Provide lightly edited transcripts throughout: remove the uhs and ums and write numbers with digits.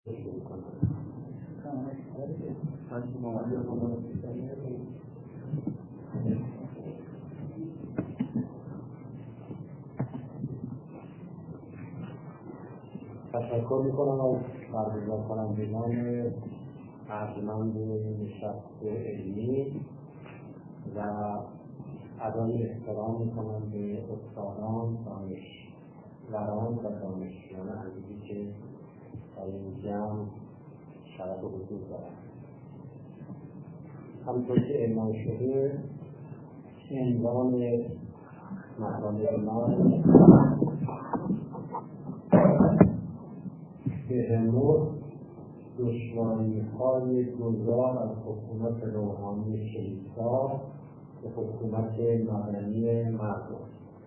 تشکر میکنم از برگزار کنندگان ارجمند نشست علمی و ادای احترام میکنم به استادان، دانشوران و دانشجویان عزیزی که در این جمع شرف حضور دارند. همطور که اعلام شده عنوان مقاله ما تحمل دشواری‌های گذار از حکومت روحانی کلیسا به حکومت مدنی مردم.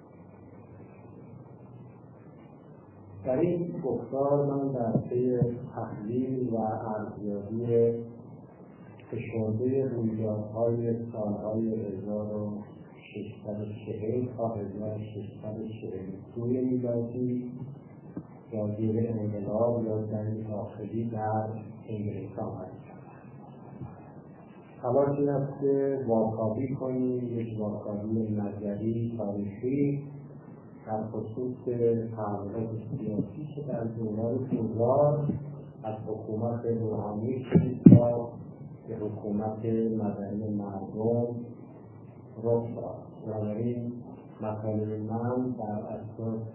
در این گفتار من در طی تحلیل و ارزیابی فشرده رویدادهای سالهای 1640 تا 1642 میلادی راجع انقلاب یا جنگ داخلی در انگلستان هستند. تلاش این است که واکاوی کنیم، یک واکاوی نظری تاریخی در خصوص تحولات سیاسی که در دوران گذار از حکومت روحانی کلیسا به حکومت مدنی مردم رخ داد. بنابراین مقاله من بر اساس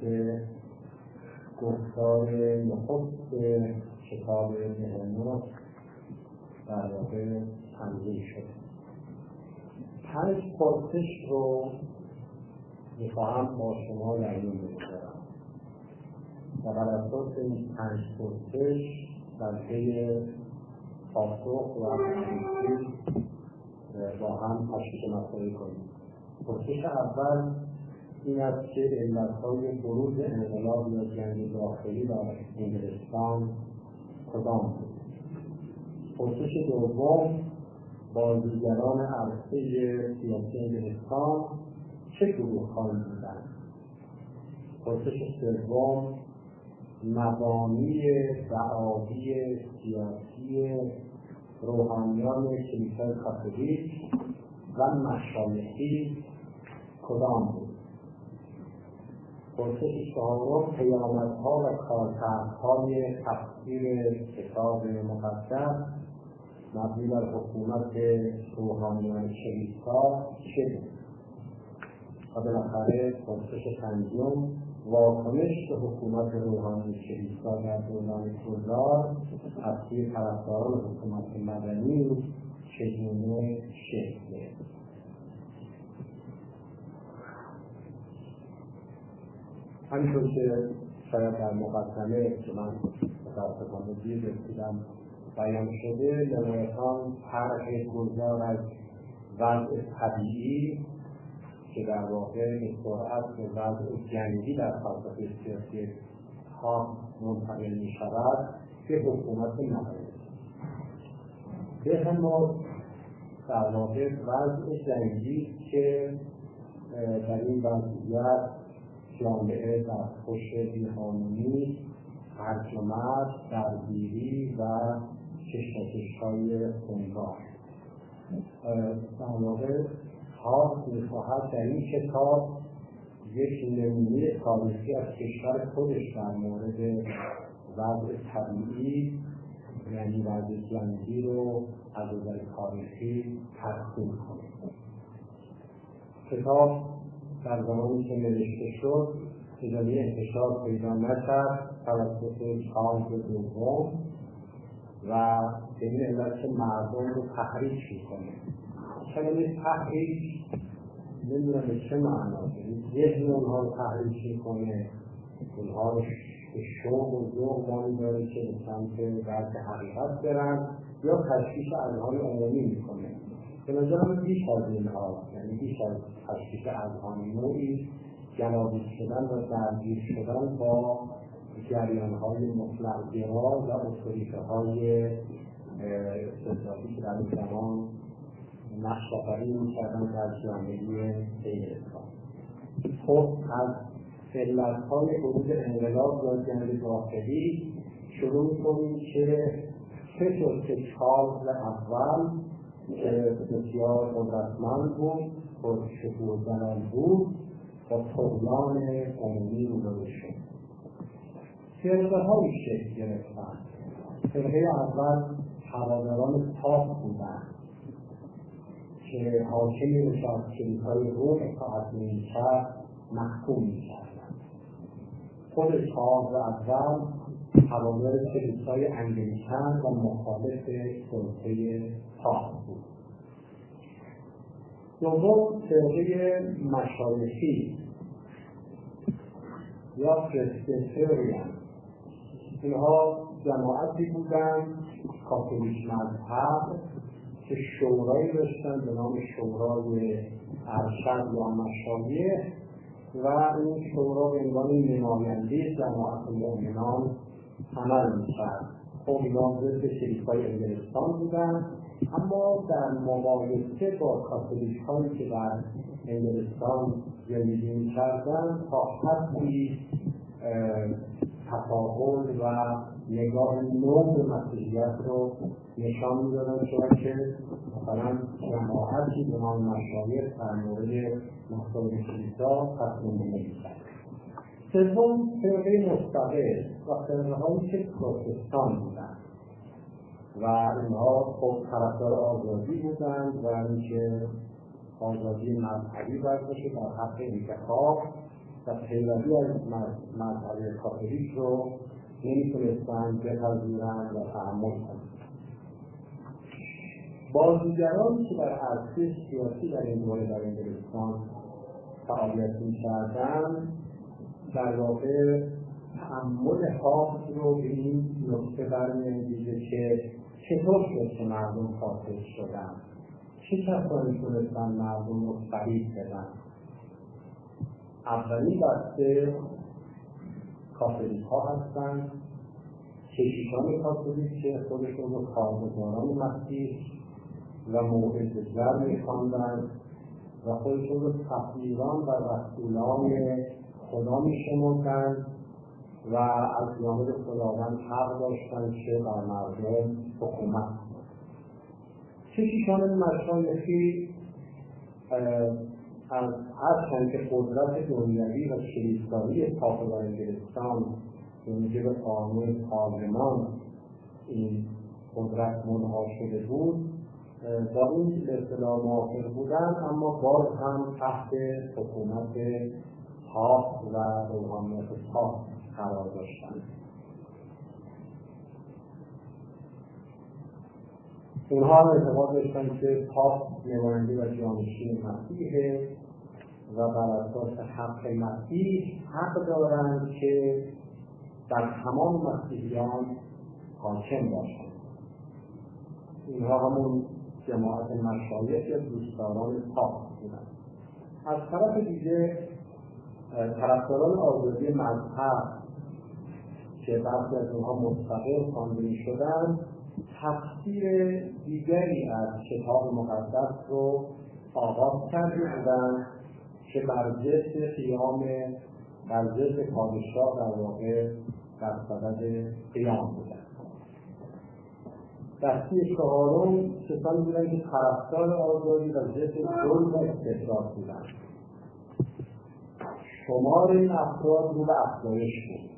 گفتار نخست کتاب تحمل در واقع تنظیم شده. 5 پرسش رو میخواهم با شما در این بگذارم و بر اساس این 5 پرسش در طی پاسخ و تشخیص با هم تشخیص مسائل کنیم. پرسش اول این است که علتهای بروز انقلاب یا جنگ داخلی در انگلستان کدام بود؟ پرسش دوم، بازیگران عرصه سیاسی انگلستان چه گروه‌هایی بودند؟ پرسش سوم، مبانی دعاوی سیاسی روحانیان کلیسای کاتولیک و مشایخی کدام بود؟ پرسش چهارم، پیامدها و کارکردهای تفسیر کتاب مقدس مبنی بر حکومت روحانیان کلیسا چه بود؟ و بالاخره پرسش پنجم، واکنش به حکومت روحانی کلیسا در دوران گذار از سوی طرفداران حکومت مدنی چگونه شکل گرفت؟ همینطور که شاید در مقدمه که من متاسفانه دیر رسیدم بیان شده، نمایتان طرح گذار از وضع طبیعی که در واقع به سرعت به وضع جنگی در فلسفه سیاسی ها منتقل می شود به حکومت مدنی. به همون در واقع وضع جنگی که در این وضعیت جامعه در خوش بی‌قانونی، هرج و مرج، درگیری و کشمکش‌های خونبار. در واقع هارت می‌خواهد در این کتاب یک نمونه تاریخی از کشور خودش در مورد وضع طبیعی یعنی وضع جنگی رو از نظر تاریخی ترسیم کنه. کتاب در زمانی که نوشته شد اجازه انتشار پیدا نکرد توسط چارلز دوم و به این علت که مردم رو تحریک میکنه. کلمه تحریک نمیدونم به چه معنا، ذهن اونها رو تحریک میکنه، اونها رو به شوق و ذوق وای داره که به سمت درک حقیقت برن یا تشویش اذهان عمومی میکنه. به نظرم بیش از اینها، یعنی بیش از تشویش اذهان نوعی جنابی شدن و درگیر شدن با جریان‌های مطلق گرا و اتوریته‌های استبدادی که در این زمان نقش آفرینی می‌کردن در جامعه انگلستان. خب از علت‌های بروز انقلاب یا جنگ داخلی شروع کنیم که سه که چارلز اول که بسیار قدرتمند بود، پرشکوه و جلال بود، با طغیان عمومی روبرو شد. فرقه‌هایی شکل گرفتند. فرقه اول هواداران پاپ بودند که حاکمی رو که از کلیسای روم اطاعت نمی‌کرد محکوم می‌کردند. خود چارلز اول هوادار کلیسای انگلیکن و مخالف سلطه پاپ بود. دوم فرقه مشایخی یا پرسبیتریان. اینها جماعتی بودند کاتولیک مذهب که شورایی داشتند به نام شورای ارشد یا مشایخ و این شورا به عنوان نماینده جماعت مؤمنان عمل می‌کرد. خب اینا ضد کلیسای انگلستان بودند، اما در مقایسه با کاتولیک‌هایی که در انگلستان زندگی می‌کردند تا حدی تفاضل و نگاه نو به مسیحیت رو نشان می‌دادند، چون که مثلا جماعتی به نام مشایخ در مورد مسائل کلیسا تصمیم می‌گیرند. سوم فرقه مستقل و فرقه‌هایی که پروتستان بودند و اینها خب طرفدار آزادی بودند و اینکه آزادی مذهبی برداشته در حق انتخاب و پیروی از مذهب کاتولیک رو نمی‌تونستند بپذیرند و تحمل کنند. بازیگرانی که در عرصه سیاسی در این دوره در انگلستان فعالیت می‌کردند در واقع تأمل حاکم رو به این نکته برمی‌انگیزه که چطور شد که مردم فاسد شدند، چه کسانی تونستن مردم رو فریب بدن. اولین دسته کاتولیک‌ها هستند، کشیشان کاتولیک که خودشون رو کارگزاران مسیح و موعظه‌گر می‌خواندند و خودشون رو سفیران و رسولان خدا می‌شمردند و از جانب خداوند حق داشتند که بر مردم حکومت کنند. کشیشان مشایخی از هرچند که قدرت دنیوی و کلیسایی پاپ در انگلستان به موجب قانون پارلمان این قدرت منحل شده بود، با این به اصطلاح موافق بودند، اما باز هم تحت حکومت پاپ و روحانیت پاپ قرار داشتند. اونها هم اعتقاد داشتند که پاپ نماینده و جانشین مسیحه و بر اساس حق مسیح حق دارند که در تمام مسیحیان حاکم باشند. اینها همون جماعت مشایخ یا دوستداران پاپ بودند. از طرف دیگه طرفداران آزادی مذهب که بعضی از اونها مستقل خوانده می‌شدند، تفسیر دیگری از کتاب مقدس رو آغاز کرده بودند که بر ضد پادشاه در واقع در صدد قیام بودند. دسته چهارم کسانی بودند که طرفدار آزادی و ضد ظلم و استبداد بودند. شمار این افراد رو به افزایش بود.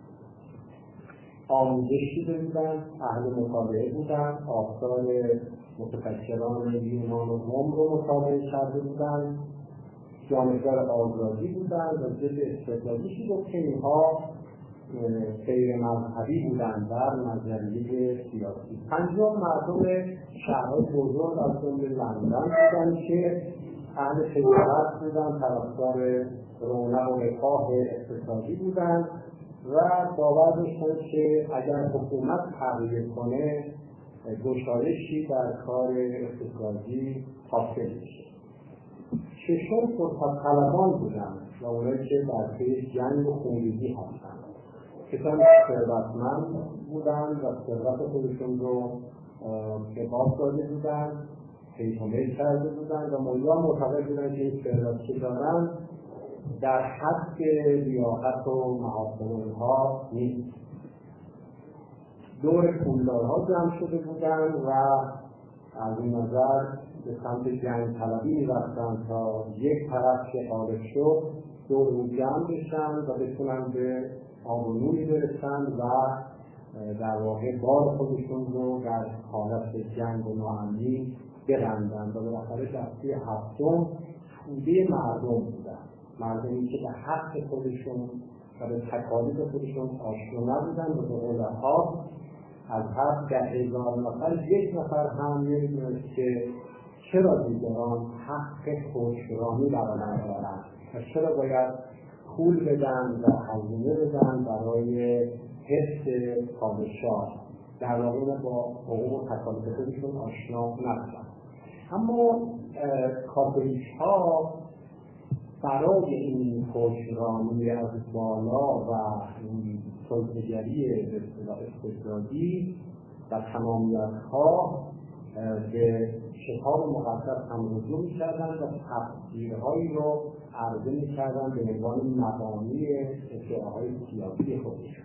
آموزش دیده بودند، اهل مطالعه بودند، آثار متفکران یونان و روم رو مطالعه کرده بودند، جانبدار آزادی بودند و ضد استبدادی بود که اینها غیر مذهبی بودند در نظریه سیاسی. پنجم مردم شهرهای بزرگ از جمله لندن بودند که اهل تجارت بودند، طرفدار رونق و رفاه اقتصادی بودند و باور داشتند که اگر حکومت تغییر کنه گشایشی در کار اقتصادی حاصل میشه. ششم فرصت طلبان بودند و اونایی که در پی جنگ و خونریزی هستند. کسانی ثروتمند بودند و ثروت خودشون رو به باد داده بودند، پیش‌ومید کرده بودند و ملا معتقد بودند که این ثروت که دارند در حد لیاقت و محاسن اونها نیست. دور پولدارها جمع شده بودند و از این نظر به سمت جنگ طلبی می‌رفتند تا یک طرف که غالب شد دور او جمع بشن و بتونن به آب و نوری برسن و در واقع بار خودشون رو در حالت جنگ و ناامنی ببندن. و بالاخره دسته هفتم توده مردم بودن، مردمی که به حق خودشون و به تکالیف خودشون آشنا نبودن و به قول ها از هر 10,000 نفر یک نفر هم نمی‌دونست که چرا دیگران حق خودشرانی برآورده دارند و چرا باید پول بدن و هزینه بدن برای حفظ پادشاه، در واقع با حقوق و تکالیف خودشون آشنا نبودن. اما کاتولیک‌ها برای این خودشرانی از بالا و این سلطه‌گری به اصطلاح استبدادی و تمامیت‌ها به کتاب مقدس هم رجوع می‌کردند و تفسیرهایی رو عرضه می‌کردند به عنوان مبانی ادعاهای سیاسی خودشون.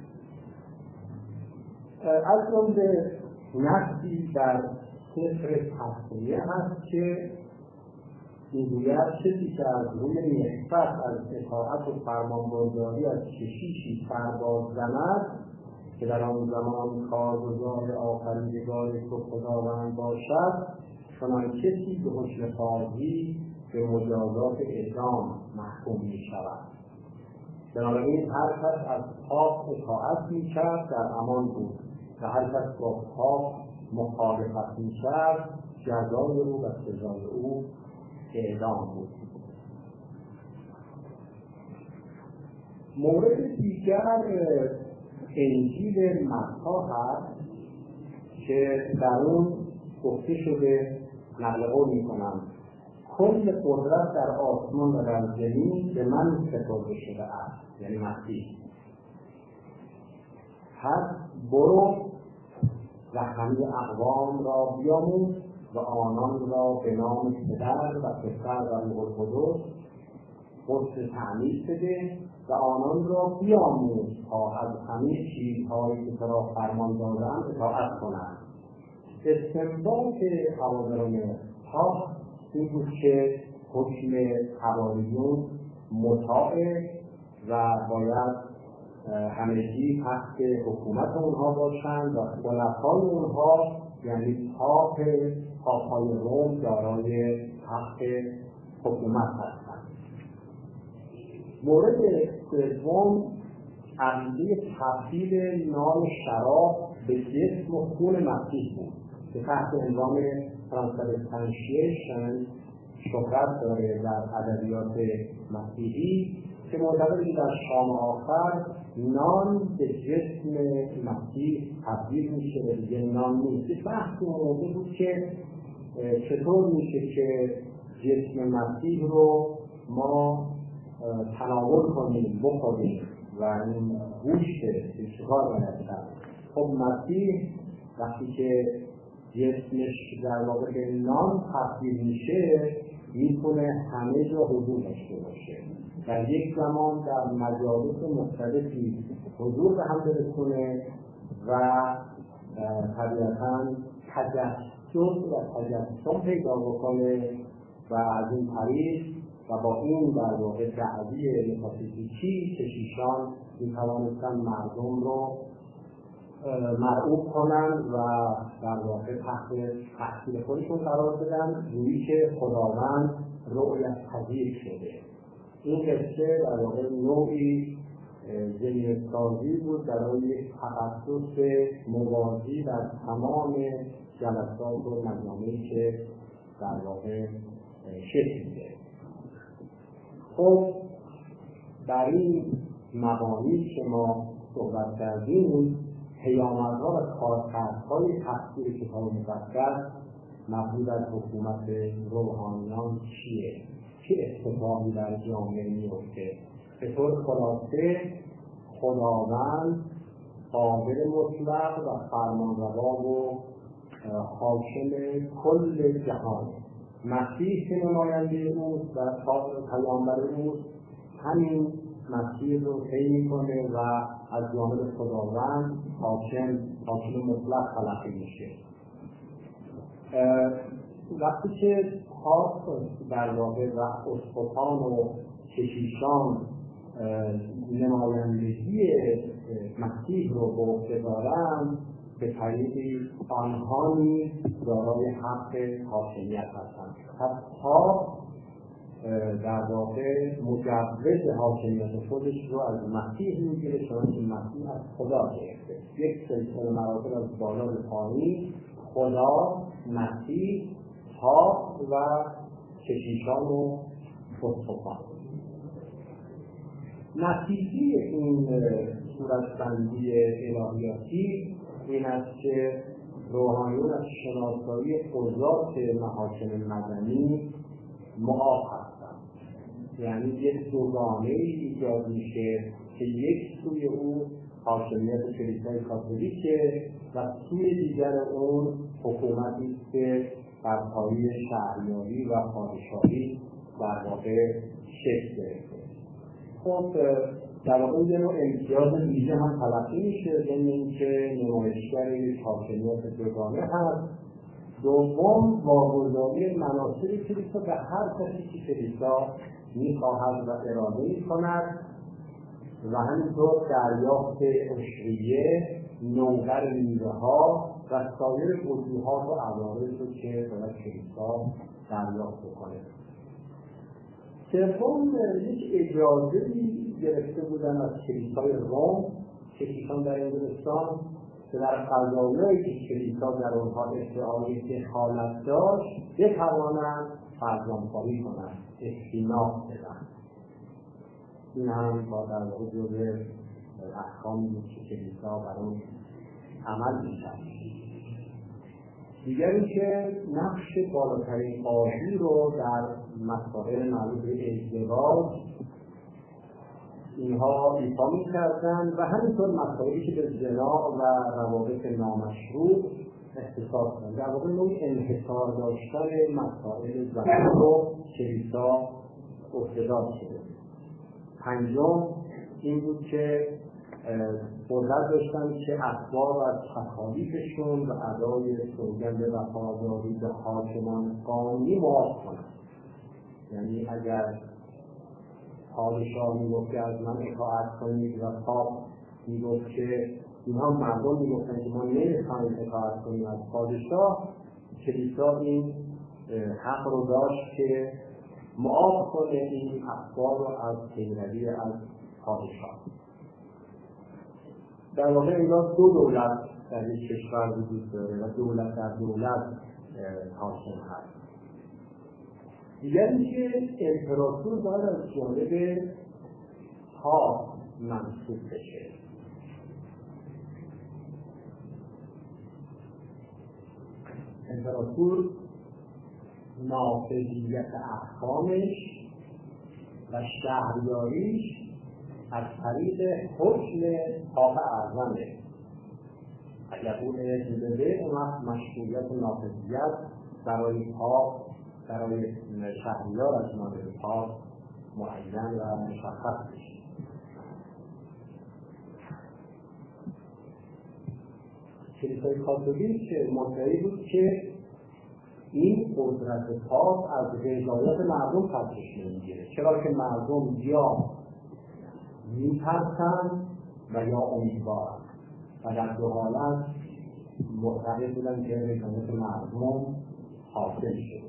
از جمله نصی در سفر تسمیه هست که میگوید کسی که از روی نفرت از اطاعت و فرمانبرداری از کشیشی سرباز زند که در آن زمان کارگزار آفریدگار تو خداوند باشد، چنان کسی به حکم قاضی به مجازات اعدام محکوم می شود. بنابراین هر کس از پاپ اطاعت می کرد در امان بود و هر کس با پاپ مخالفت می کرد جزای او و سزای او اعدام بود. مورد دیگر انجیل متی هست که در اون گفته شده، نقل قول می‌کنم، کل قدرت در آسمان و در زمین به من سپرده شده است، یعنی مسیح. پس برو و همه اقوام را بیاموز و آنان را به نام پدر و پسر و روح القدس غسل تعمید بده و آنان را بیاموز تا از همه چیزهایی که تو را فرمان دادم اطاعت کنند. استنباط حوادران پاپ این بود که حکم حواریون مطاع و باید همگی تحت حکومت اونها باشند و خلفای اونها یعنی پاپ‌های روم دارای حق حکومت هستند. مورد سوم عقیده تبدیل نام شراب به جسم و خون مسیح بود که تحت عنوان ترانسبستانشیشن شهرت داره در ادبیات مسیحی، که معتقده در شام آخر نان به جسم مسیح تبدیل میشه و دیگه نان نیست. بحث موضوع بود که چطور میشه که جسم مسیح رو ما تناول کنیم بخوریم و این گوشت چکار باید کرد. خب مسیح وقتی که جسمش در واقع به نان تبدیل میشه میتونه همه جا حضور داشته باشه، در یک زمان در مجالس مختلفی حضور به هم برسونه و طبیعتاً تجسد و تجسم پیدا بکنه و از این طریق و با این در واقع دعوی متافیزیکی کشیشان میتوانستن مردم رو مرعوب کنن و در واقع تحت تأثیر خودشون قرار بدن، جوری که خداوند رؤیت پذیر شده. این قصه در واقع نوعی ذهن‌سازی بود برای یک تخصص موازی در تمام جلسات و مجامعی که در واقع شکل میده. خب در این مبانی که ما صحبت کردیم، پیامدها و کارکردهای تفسیر کتاب مقدس مبنی بر حکومت روحانیان چیه؟ چه اتفاقی در جامعه میفته؟ به طور خلاصه خداوند قادر مطلق و فرمانروا و حاکم کل جهان، مسیح که نماینده اوست و پیامبر اوست همین مسیح رو طی میکنه و از جانب خداوند حاکم حاکم مطلق تلقی میشه. وقتی که پاپ در واقع و اسقفان و کشیشان نمایندگی مسیح رو به عهده دارند، به طریقی آنها نیز دارای حق حاکمیت هستند. پس پاپ در واقع مجوز حاکمیت خودش رو از مسیح میگیره، چون این مسیح از خدا گرفته. یک سلسله مراتب از بالا به پایین، خدا، مسیح، پاپ و کشیشان و اسقفان. نتیجه این صورتبندی الهیاتی این است که روحانیون از شناسایی قضات محاکم مدنی معاف هستند. یعنی یک دوگانه ایجاد میشه که یک سوی او حاکمیت کلیسای کاتولیکه و سوی دیگر اون حکومتی است که بر پایه شهریاری و پادشاهی در واقع شکل گرفته. خب در واقع یه نوع امتیاز ویژه هم تلقی میشه، یعنی اینکه نمایشگر یک حاکمیت دوگانه هست. دوم، واگذاری مناصب کلیسا به هر کسی که کلیسا میخواهد و اراده میکند و همینطور دریافت عشریه، نوبر میوه‌ها و سایر وجوهات و عوارض رو که باید کلیسا دریافت کنه. سوم، یک اجازه‌ای گرفته بودن از کلیسای روم، کشیشان در انگلستان، که در قضایایی که کلیسا در آنها ادعای دخالت داشت بتوانند فرزانخواری کنند، استیناف بدن. این هم با در واقع جزء احکامی بود که کلیسا بر اون عمل می‌کرد. دیگر اینکه نقش بالاترین قاضی رو در مسائل مربوط به ازدواج اینها ایفا می‌کردند و همینطور مسائلی که به زنا و روابط نامشروع اختصاص دارند. در واقع نوعی انحصار داشتن مسائل زنا رو کلیسا عهده‌دار شده. پنجم این بود که قدرت داشتن که اخبار از تکالیفشون و ادای سوگند وفاداری به حاکمان قانونی معاف کنند. یعنی اگر پادشاه میگفت که از من اطاعت کنید و پاپ میگفت که اینها مردم میگفتن که ما نمیخوایم اطاعت کنیم از پادشاه، کلیسا این حق رو داشت که معاف کنه این اخبار رو از پیروی از پادشاه. در واقع انگار دو دولت در یک کشور وجود داره و دولت در دولت حاکم هست. دیگر اینکه امپراتور باید از جانب پاپ منصوب بشه. امپراتور نافذیت احکامش و شهریاریش از طریق حکم پاپ اعظمه. اگر اون اجازه بده، اون وقت مشروعیت و نافذیت برای پاپ، برای شهریار از جانب پاپ معین و مشخص میشه. کلیسای کاتولیک مدعی بود که این قدرت پاپ از رضایت مردم سرچشمه میگیره، چرا که مردم یا میترسند و یا امیدوارند و در دو حالت معتقد بودن که رضایت مردم حاصل شده.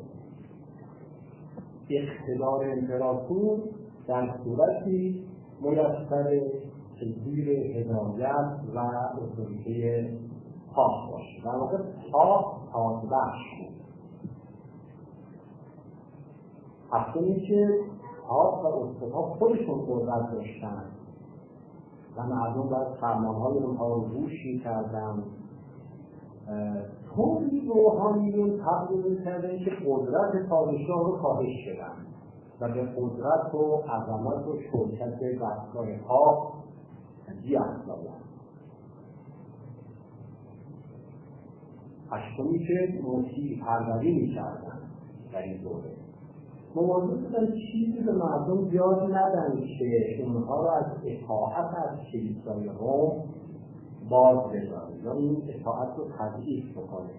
اقتدار امپراتور در صورتی میسر که زیر هدایت و اتوریته پاپ باشه. در واقع پاپ تاج‌بخش بود. هفتمی که پاپ و اسقف‌ها خودشون قدرت داشتن و مردم باید فرمانهای اونها رو گوش می‌کردن. طوری روحانیون تبدیل می‌کردن که قدرت پادشاه رو کاهش بدن و به قدرت و عظمت و شوکت دستگاه پاپ بی‌افزایند. هشتمی که مسیح پروری می‌کردن در این دوره. مواظب بودن چیزی به مردم یاد ندن که اونها را از اطاعت از کلیسای روم باز بذاره یا این اطاعت رو تضعیف بکنه.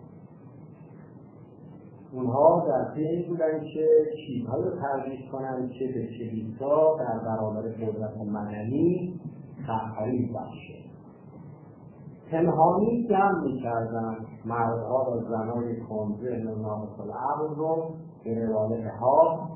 اونها در پی این بودن که چیزهایی رو ترویج کنن که به کلیسا در برابر قدرت مدنی تحریف بخشه. پنهانی جمع می‌کردن مردها و زنای کم‌ذهن و ناقص العقل رو به روایت‌ها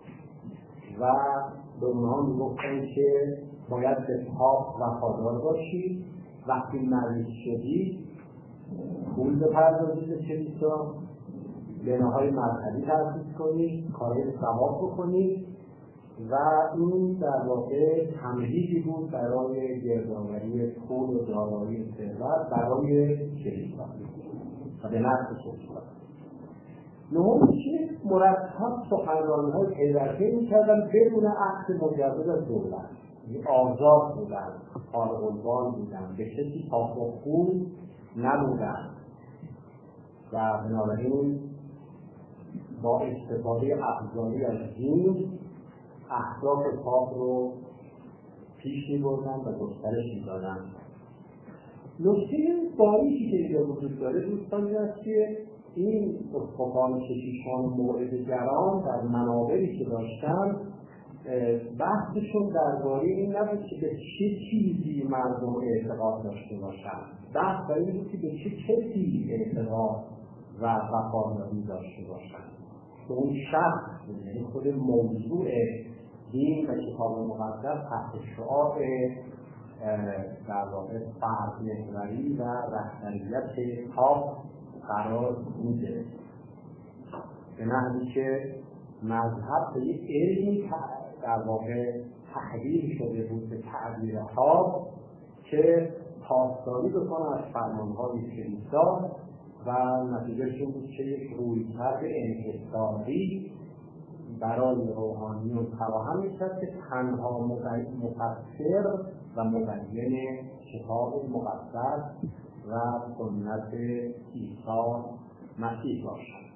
و به اونها میگفتن که باید به پاپ وفادار باشید، وقتی مریض شدید پول بپردازید به کلیسا، بناهای مذهبی تأسیس کنید، کارهای ثواب بکنید و این در واقع تمهیدی بود برای گردآوری پول و دارایی ثروت برای کلیسا و به نفع کلیسا. نهم که مرتب سخنرانی‌های پی‌درپی می‌کردن بدون عقد مجوز از دولت، آزاد بودن، خارق البال بودن، به کسی پاسخگو نبودن و بنابراین با استفاده ابزاری از دین اهداف پاپ رو پیش می‌بردن و گسترش می‌دادن. نکته باریکی که اینجا وجود داره دوستان این است که این اسقفان کشیشان و موعظه‌گران در منابری که داشتن بحثشون درباره این نبود که به چه چیزی مردم اعتقاد داشته باشن، بحث برای این بود که به چه کسی اعتقاد و وفاداری داشته باشن. که اون شخص یعنی خود موضوع دین و کتاب مقدس تحت شعار در واقع فردمحوری و رهبریت پاپ قرار میده، به معنی که مذهب به یک علمی در واقع تحلیل شده بود به تعبیر پاپ که پاسداری بکنه از فرمانهای کلیسا و نتیجهش این بود که یک رویکرد انحصاری برای روحانیون فراهم می‌شد که تنها مفسر و مبین کتاب مقدس و سنت عیسی مسیح باشد.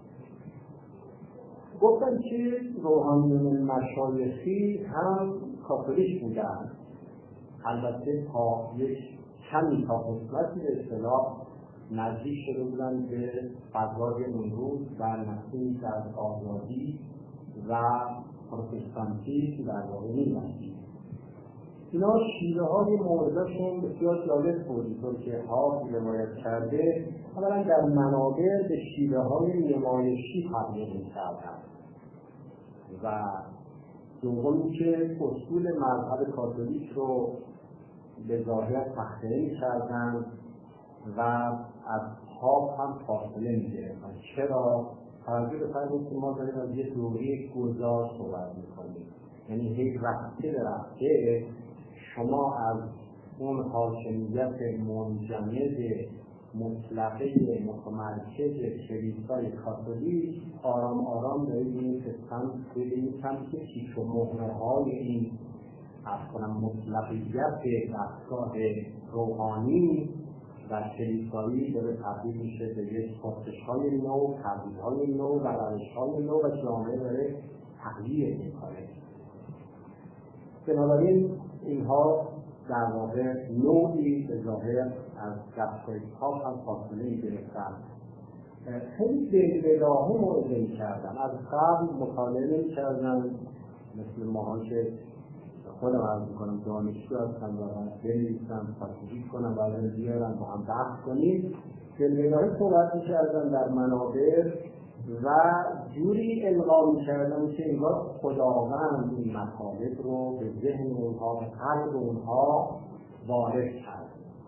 گفتن که روحانیون مشایخی هم کاتولیک بودند، البته تا یک کمی تا قسمتی به اصطلاح نزدیک شده بودند به فضای امروز و نسیم از آزادی و پروتستانتیسم در واقع می‌رسید. اینا شیوه های موردشون بسیار جالب بود، اینطور که حافظ روایت کرده اولا در منابر به شیوه های نمایشی تبلیغ می‌کردند و دومی که اصول مذهب کاتولیک رو به ظاهر تخطئه می‌کردند و از پاپ هم فاصله می‌گرفتند. چرا؟ توجه بفرمایید که ما داریم از یه دوره گذار صحبت می‌کنیم، یعنی هی رفته به رفته شما از اون حاکمیت منجمد مطلقه متمرکز کلیسای کاتولیک آرام آرام دارید این سمت که پیش و مهره‌های این مطلقیت دستگاه روحانی و کلیسایی داره تبدیل میشه به یک پرسش‌های نو، تبدیل‌های نو و روش‌های نو و جامعه داره تغییر می‌کنه. بنابراین اینها در واقع نوعی به ظاهر از دستگاه پاپ هم فاصله گرفتن. خیلی دلبداهه موعظه می‌کردن، از قبل مطالعه نمی‌کردن، مثل ماها که خودم عرض می‌کنم دانشجو هستن و بنویسن، تحقیق کنن و بیارن با هم بحث کنیم. دلبداهه صحبت می‌کردن در منابر و جوری القا می‌کردن که انگار خداوند این مطالب رو به ذهن اونها و قلب اونها وارد کرد.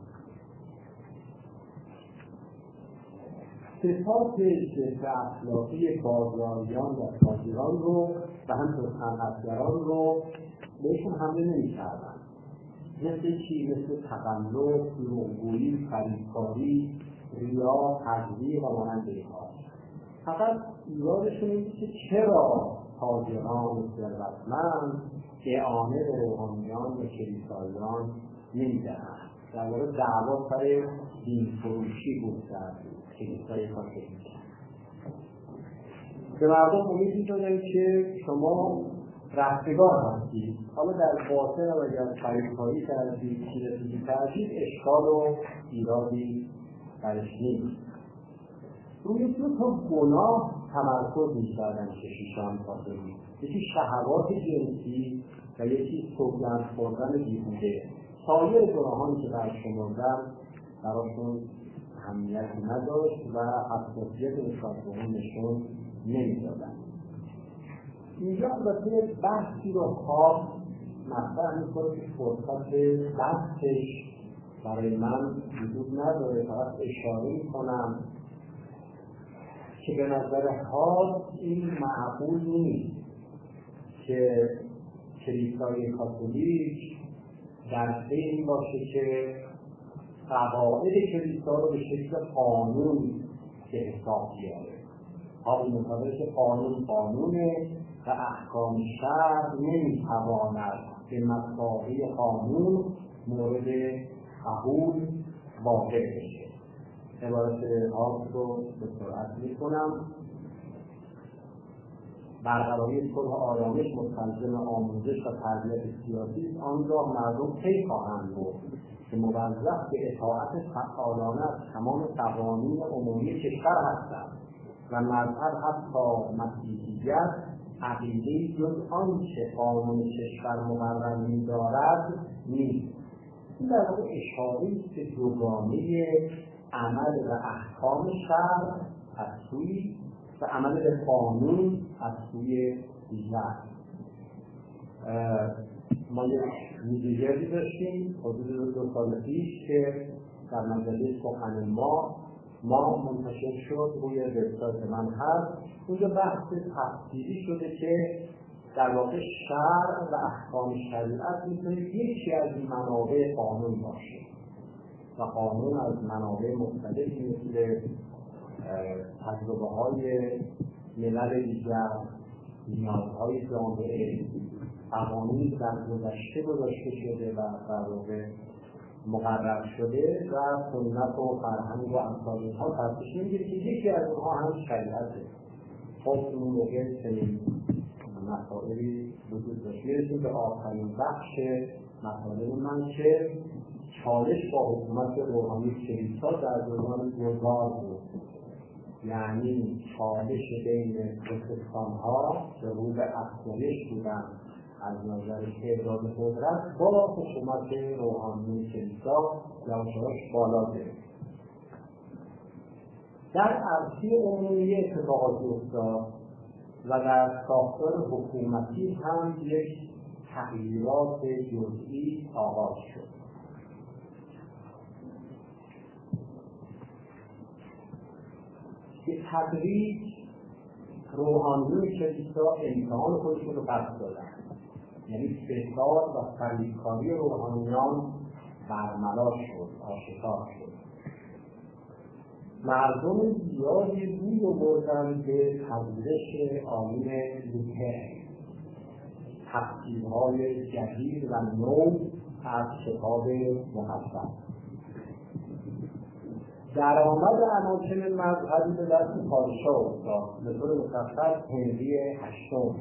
صفات ضد اخلاقی بازاریان و تاجران رو و همچنین صنعتگران رو بهشون حمله نمی‌کردن. مثل چی؟ مثل تقلب، دروغگویی، فریبکاری، ریا، تزویر و مانند اینها. فقط ایرادشون این که چرا تاجران ثروتمند اعانه به روحانیان و کلیساییان نمی‌دهند. در واقع دعوا سر دین فروشی بود در کلیسای کاتولیک. به مردم امید می‌دادند که شما رفتگار هستید. حالا در باطن و اگر خریدکاری کردید، چیزی کردید، اشکال و ایرادی درش نیست. روی دو تا گناه تمرکز می‌کردن کشیشان کاتولیک. یکی شهوات جنسی و یکی سوگند خوردن بیهوده. سایر گناهانی که برشمردم براشون اهمیتی نداشت و حساسیت نسبت به اون نشون نمی‌دادن. اینجا البته بحثی رو خواب مطرح می‌کنه که فرصت بحثش برای من وجود نداره، فقط اشاره می‌کنم که به نظر حال این معقول نیست که کلیسای کاتولیک در این باشه که قواعد کلیسا رو به شکل قانون به حساب بیاره. حال مطابق که قانونه و احکام شرع نمیتواند به مسابقه قانون مورد قبول واقع بشه. عبارت آن رو به سرعت میکنم. برقراری صلح و آرامش مستلزم آموزش و تربیت سیاسی آن را مردم طی خواهند بود که موظف به اطاعت فعالانه از تمام قوانین عمومی کشور هستند و مذهب حتی مسیحیت عقیده‌ای جز آنچه قانون کشور مقرر می‌دارد نیست. این در واقع اشاره‌ای است به دوگانه عمل و احکام شرع از سوی و عمل به قانون از سوی دیگر. ما یک ویدیویی داشتیم حدود 2 سال پیش که در مجله سخن ما منتشر شد، روی وبسایت من هست. اونجا بحث تفصیلی شده که در واقع شرع و احکام شریعت میتونه یکی از منابع قانون باشه و قانون از منابع مختلفی مثل تجربه های ملل دیگر، نیازهای جامعه، قوانینی که در گذشته گذاشته شده و در واقع مقرر شده و سنت و فرهنگ و امثال اینها ترتیب میگیره که یکی از اونها هم شریعته. خب این موقع چنین مسائلی وجود داشت. میرسیم به آخرین بخش مطالب من که چالش با حکومت روحانی کلیسا در دوران گذار بود، یعنی چالش بین پروتستان‌ها که رو به افزایش بودن از نظر تعداد قدرت با حکومت روحانی کلیسا یواش بالا گرفت. در عرصه عمومی اتفاقاتی افتاد و در ساختار حکومتی هم یک تغییرات جزئی آغاز شد. به تدریج روحانیون کلیسا امتحان خودشون رو پس دادن، یعنی فساد و فریبکاری روحانیان برملا شد، آشکار شد. مردم زیادی روی آوردن به پذیرش آیین لوتر، تفسیرهای جدید و نو از کتاب مقدس. درآمد اماکن مذهبی به دست پادشاه افتاد، به طور مخصص هنری هشتم.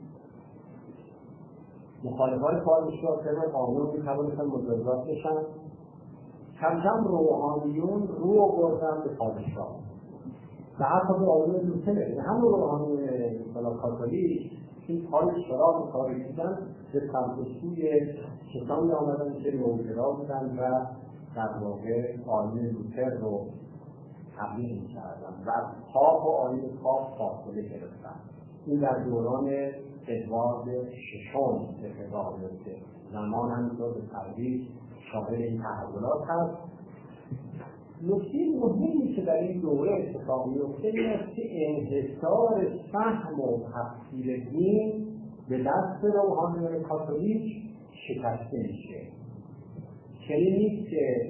مخالفان پادشاه طبق قانون می‌توانستند مجازات بشن. کم کم روحانیون رو آوردن به پادشاه و حتی به آیین لوتر، همون روحانیون کاتولیک این پای شراب کار دیدن به سمت سوی کسانی آمدن که نوگرا بودن و در واقع آیین لوتر رو تبلیغ می‌کردن و از پاپ و آیین پاپ فاصله گرفتن. این در دوران ادوارد ششم اتفاق میفته. زمان همینطور به تدریج شامل این تحولات هست. نکته مهمی که در این دوره اتفاق میفته این است که انحصار فهم و تفسیر دین به دست روحانیون کاتولیک شکسته میشه. چنین نیست که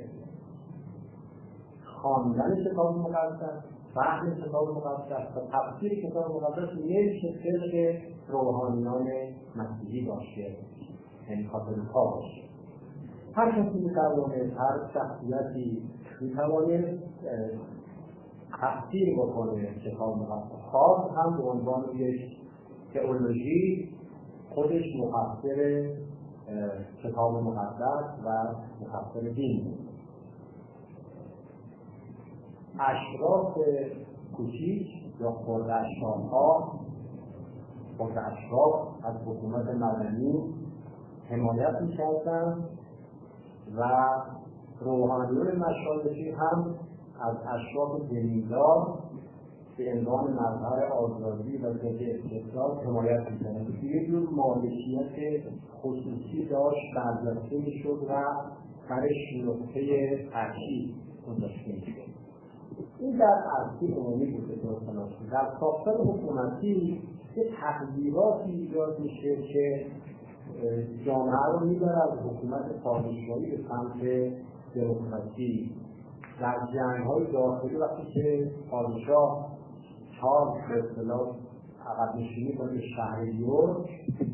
خواندن کتاب مقدس، فهم کتاب مقدس و تفسیر کتاب مقدس نمیشه طبق روحانیان مسیحی باشه، یعنی کاتولیک‌ها باشه. هر کسی میتوانه، هر شخصیتی میتوانه تفسیر بکنه کتاب مقدس، خاص هم به عنوان یک تئولوژی خودش مفسر کتاب مقدس و مفسر دین. اشراف کوچیک یا خرداشراف‌ها، خرداشراف از حکومت مدنی حمایت می‌کردند و روحانیون مشایخی هم از اشراف زمیندار به عنوان مظهر آزادی و ضد استبداد حمایت می‌کردند. یه جور مالکیت خصوصی داشت برجسته می‌شد و برش نقطه ترکیب گذاشته می‌شد. این در عرصه عمومی بوده درست. در ساختار حکومتی یه تغییراتی ایجاد میشه که جامعه رو میبره از حکومت پادشاهی به سمت دموکراسی. در جنگ‌های داخلی وقتی که پادشاه چارلز به اصطلاح عقب نشینی کنه به شهر یورک،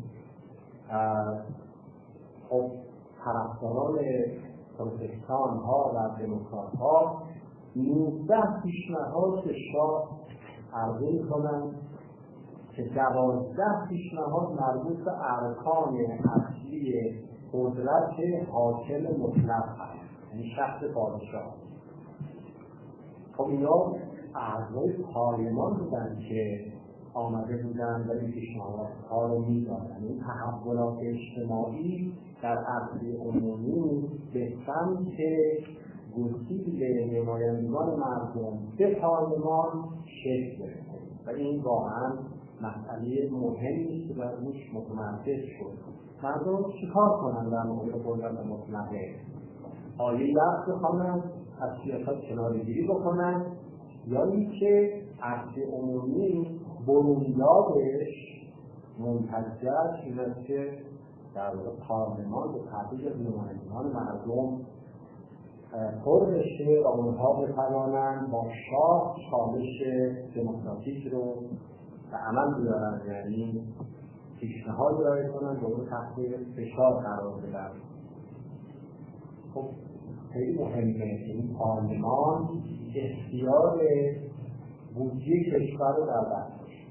خب طرفداران پروتستان ها و دموکرات ها 19 پیشنهاد به شاه عرضه می‌کنند که 12 پیشنهاد مربوط به ارکان اصلی قدرت حاکم مطلق هست، یعنی شخص پادشاه. خب اینا اعضای پارلمان بودن که آمده بودن و این پیشنهادها رو می‌دادن. این تحولات اجتماعی در عرصه عمومی به سمت گسیل نمایندگان مردم به پارلمان شکل گرفت و این واقعا مسئله مهمی است که در روش متمرکز شد. مردم چیکار کنن در مورد قدرت مطلقه؟ آیا یاد بخوانن، از سیاست کناره‌گیری بکنن، یا اینکه عرصه عمومی بنیادش منتجش این است که در پارلمان به تبدیل نمایندگان مردم پر بشه و اونها بتوانند با شاه چالش دموکراتیک رو به عمل بیارن، یعنی پیشنهاد ارائه کنند و اون تحت فشار قرار بدن. خب خیلی مهمه که این پارلمان اختیار بودجه کشور رو در دست باشه.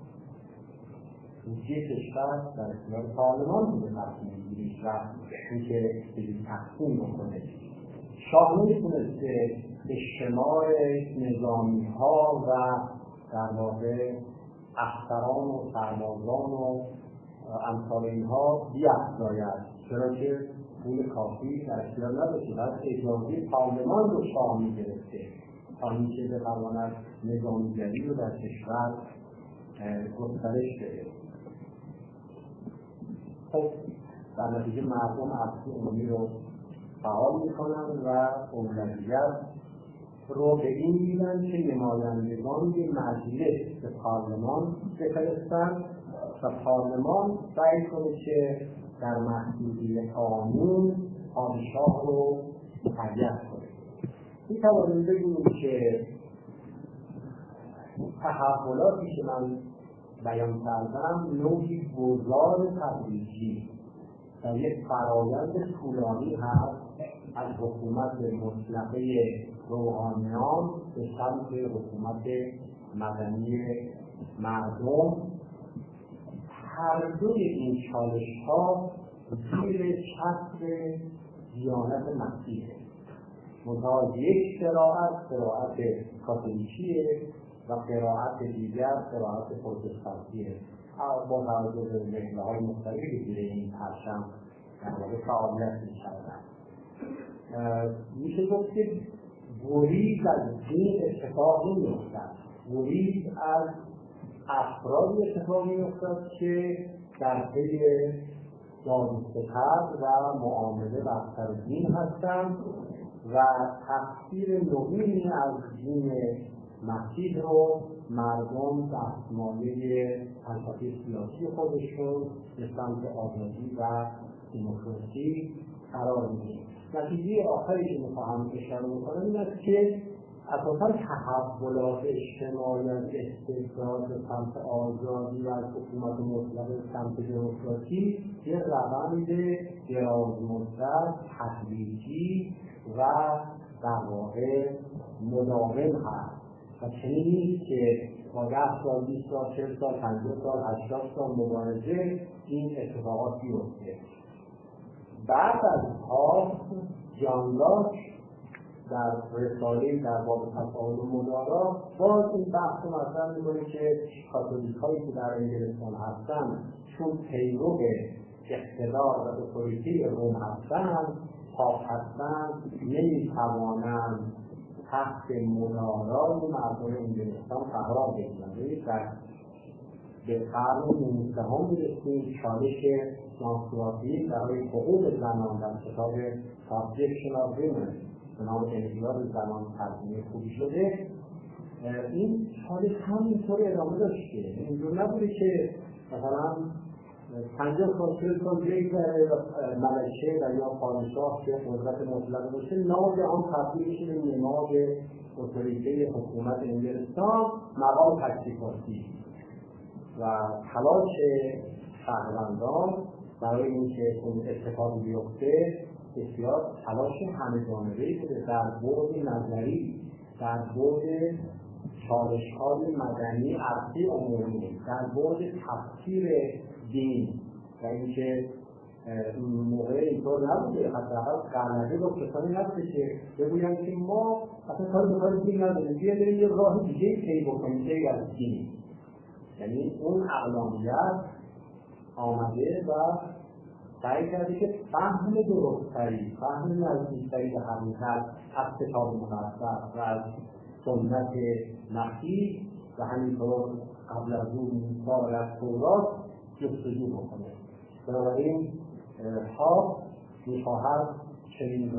بودجه کشور در اختیار پارلمان بوده تصمیم گیریش و اینکه تقسیم بکنه. شاه نمی‌تونسته به شمار نظامی ها و در واقع افسران و سربازان و امثال اینها بیفزاید، چرا که پول کافی در اختیار نداشته. باید اجازه پارلمان رو شاه می‌گرفته تا اینکه بتواند نظامیگری رو در کشور گسترش بده. خب در نتیجه مردم عرصه عمومی رو فعال میکنن و اولویت رو به این میدن که نمایندگان به مجلس به پارلمان بفرستن و پارلمان سعی کنه که در محدودیت قانون پادشاه رو مقید کنه. میتوانیم بگیم که تحولاتی که من بیان کردم نوعی گذار تدریجی در یک فرایند طولانی هست از حکومت مطلقه روحانیان به سمت حکومت مدنی مردم. هر دوی این چالش ها زیر چتر دیانت مسیحه. منتها یک قرائت کاتولیکیه و قرائت دیگر قرائت پروتستانتیه. با توجه به مهله‌های مختلفی زیر این پرچم در واقع فعالیت می‌کردن. میشه گفت که گریز از دین اتفاق نمی‌افتد، گریز از افرادی اتفاق می‌افتد که در پی دادوستد و معامله بر سر دین هستند و تفسیر نوینی از دین مسیح رو مردم دستمایه فلسفه سیاسی خودشون به سمت آزادی و دموکراسی قرار میدن. نتیجه آخری که میخواهم اشاره بکنم این است که اساساً تحولات اجتماعی از استبداد به سمت آزادی و از حکومت مطلقه به سمت دموکراسی یک روند درازمدت تدریجی و در واقع مداوم هست و چنین نیست که با 10 سال 20 سال 40 سال 50 سال 80 سال مبارزه این اتفاقات بیفته. بعد از پاپ جان لاک در رساله در باب تفاعل مدارا باز این بحث رو مطرح می‌کنه که کاتولیک‌هایی که در انگلستان هستن چون پیرو اقتدار و اتوریته روم هستن، پاپ هستن، نمی‌توانند تحت مدارای مردم انگلستان قرار بگیرند. در به قرن 19 می‌رسیم چالش ناسوافی برای حقوق زنان در کتاب Subjection of Women به نام انقلاب زنان ترجمه خوبی شده. این چالش همینطور ادامه داشته، اینجور نبوده که مثلا 50 سال 40 سال بگذره ملکه و یا پادشاه که قدرت مطلقه باشه ناگهان تبدیل بشه به نماد اتوریته حکومت انگلستان مقام تکلیفاتی و تلاش شهروندان برای اینکه اون اتفاق بیفته بسیار تلاش همه‌جانبه‌ای بوده در بعد نظری، در بعد چالش‌های مدنی ارضی عمومی، در بعد تفسیر دین و اینکه موقع اینطور نبوده حداقل قلمه با کسانی نبوده که بگویم که ما اصلا کاری به کار دین نداریم، بیا بریم یه راه دیگه طی بکنیم غیر از دین. یعنی اون اقلانیت آمده و سعی کرده که فهم درست‌تری، فهم نزدیک‌تری به حقیقت از کتاب مقدس و از سنت مسیح و همینطور قبل از اون موسی و از تورات جستجو بکنه. بنابراین پاپ می‌خواهد چنین